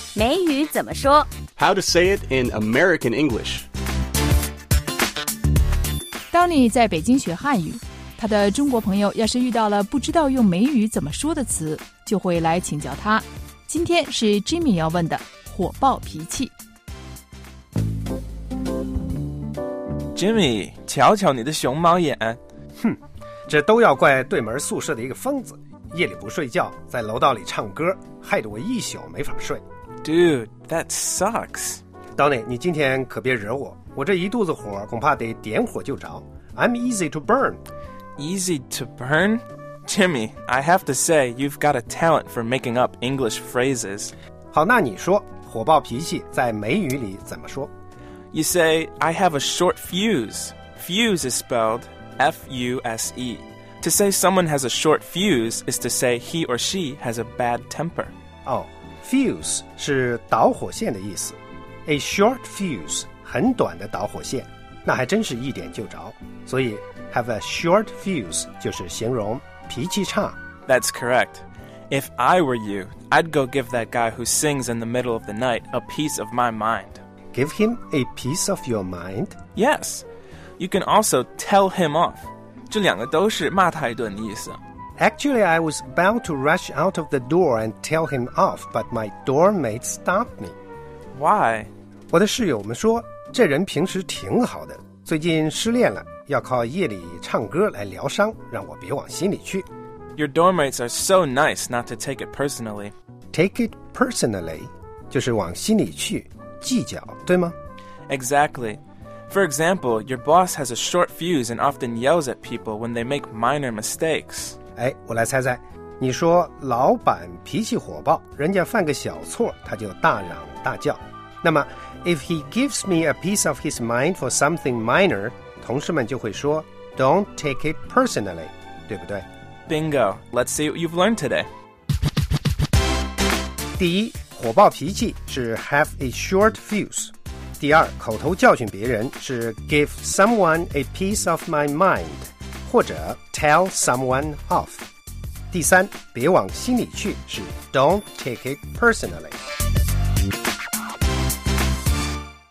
美语怎么说 How to say it in American English. 当你在北京学汉语，他的中国朋友要是遇到了不知道用美语怎么说的词，就会来请教他。今天是 Jimmy 要问的火爆脾气。 Jimmy， 瞧瞧你的熊猫眼。 哼，这都要怪对门宿舍的一个疯子，夜里不睡觉，在楼道里唱歌，害得我一宿没法睡。 Dude, that sucks. Donny， 你今天可别惹我，我这一肚子火，恐怕得点火就着。I'm easy to burn. Easy to burn? Jimmy, I have to say you've got a talent for making up English phrases. 好，那你说火爆脾气在美语里怎么说？ You say, I have a short fuse. Fuse is spelled F-U-S-E. To say someone has a short fuse is to say he or she has a bad temper. 哦，fuse 是导火线的意思。A short fuse 很短的导火线，那还真是一点就着。所以 have a short fuse 就是形容脾气差。 That's correct. If I were you, I'd go give that guy who sings in the middle of the night a piece of my mind. Give him a piece of your mind? Yes. You can also tell him off. 这两个都是骂他一顿的意思。 Actually, I was about to rush out of the door and tell him off, but my doormate stopped me. Why? 我的室友们说，这人平时挺好的，最近失恋了，要靠夜里唱歌来疗伤，让我别往心里去。 Your doormates are so nice not to take it personally. Take it personally 就是往心里去，计较，对吗？ Exactly. For example, your boss has a short fuse and often yells at people when they make minor mistakes. 哎，我来猜猜，你说老板脾气火爆，人家犯个小错他就大嚷大叫。那么 if he gives me a piece of his mind for something minor， 同事们就会说 Don't take it personally， 对不对？ Bingo. Let's see what you've learned today. 第一，火爆脾气是 have a short fuse。第二，口头教训别人是 give someone a piece of my mind， 或者 tell someone off。第三，别往心里去是 don't take it personally。